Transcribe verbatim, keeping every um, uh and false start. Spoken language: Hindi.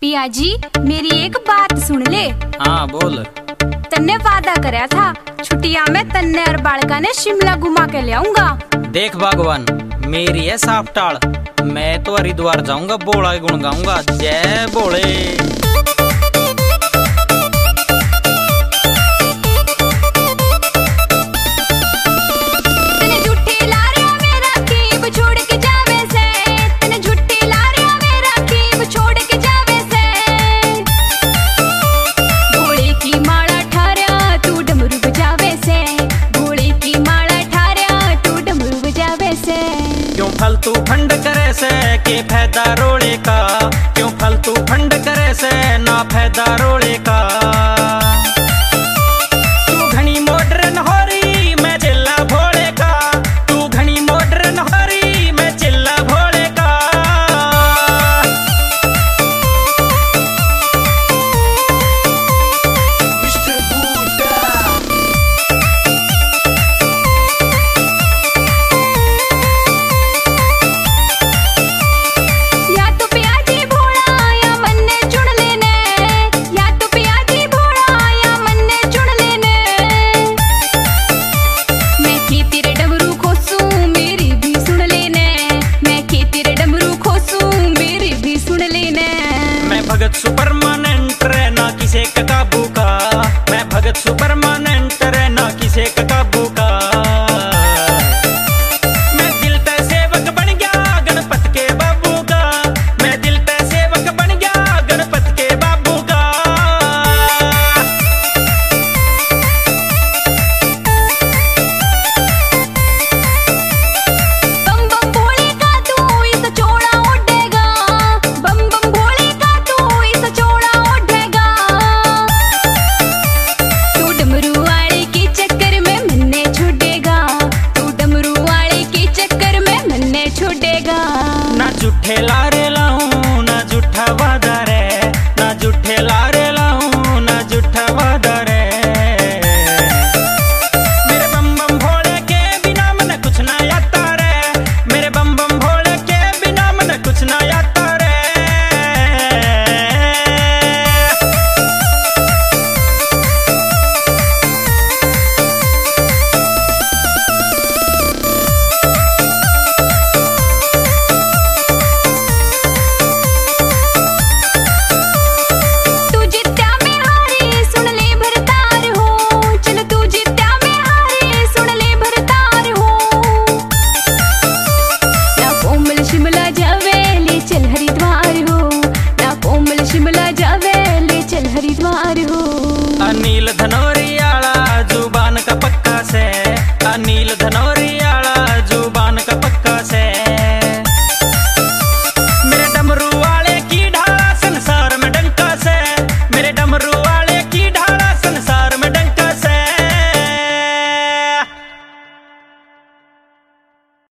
पिया जी मेरी एक बात सुन ले। हाँ बोल। तन्ने वादा करया था छुट्टिया में तन्ने और बालका ने शिमला घुमा के ले आऊंगा। देख भगवान मेरी है साफ टाल, मैं तो हरिद्वार जाऊंगा, बोला गुण गाऊंगा, जय बोले। क्यों फालतू फंड करे से के फायदा रोले का,